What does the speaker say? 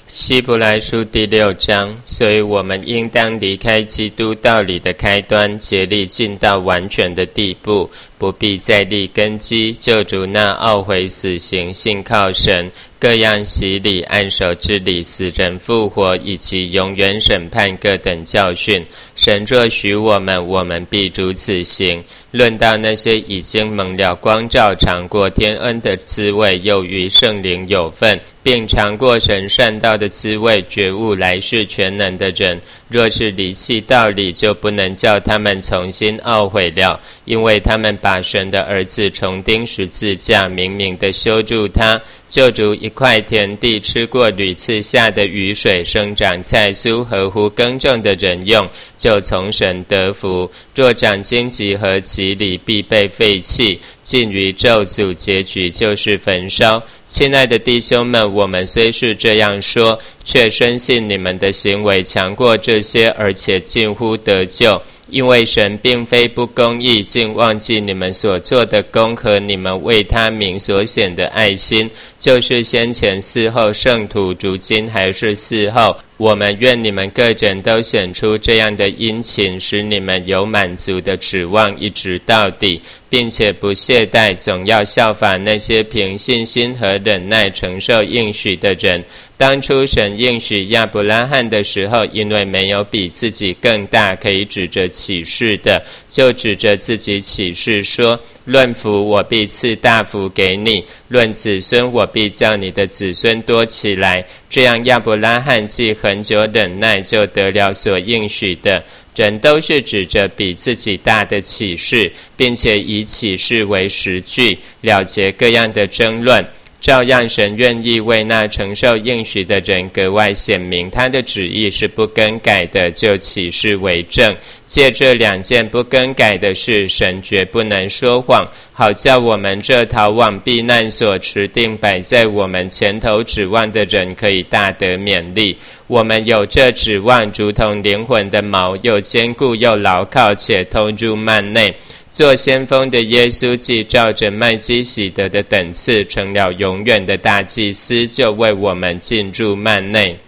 希伯来书第6章，所以我们应当离开基督道理的开端，竭力进到完全的地步，不必再立根基，就主那懊悔死刑、信靠神、各样洗礼、按手之礼、死人复活，以及永远审判各等教训。神若许我们，我们必如此行。论到那些已经蒙了光照、尝过天恩的滋味，又与圣灵有份，并尝过神善道的滋味，觉悟来世全能的人，若是离弃道理，就不能叫他们重新懊悔了，因为他们把神的儿子重钉十字架，明明的修筑他，就如一块田地吃过屡次下的雨水，生长菜蔬，合乎耕种的人用，就从神得福。若长荆棘和蒺藜，必被废弃，尽于咒诅，结局就是焚烧。亲爱的弟兄们，我们虽是这样说，却深信你们的行为强过这些，而且近乎得救。因为神并非不公义，竟忘记你们所做的功和你们为他名所显的爱心，就是先前伺候圣徒，如今还是伺候。我们愿你们个人都显出这样的殷勤，使你们有满足的指望，一直到底，并且不懈怠，总要效法那些凭信心和忍耐承受应许的人。当初神应许亚伯拉罕的时候，因为没有比自己更大可以指着启示的，就指着自己启示说，论福我必赐大福给你，论子孙我必叫你的子孙多起来。这样亚伯拉罕既很久忍耐，就得了所应许的。人都是指着比自己大的启示，并且以启示为实据，了结各样的争论。照样神愿意为那承受应许的人格外显明他的旨意是不更改的，就启示为证。借这2件不更改的事，神绝不能说谎，好叫我们这逃往避难所持定摆在我们前头指望的人可以大得勉励。我们有这指望，如同灵魂的锚，又坚固又牢靠，且通入幔内。做先锋的耶稣既照着麦基洗德的等次成了永远的大祭司，就为我们进入幔内。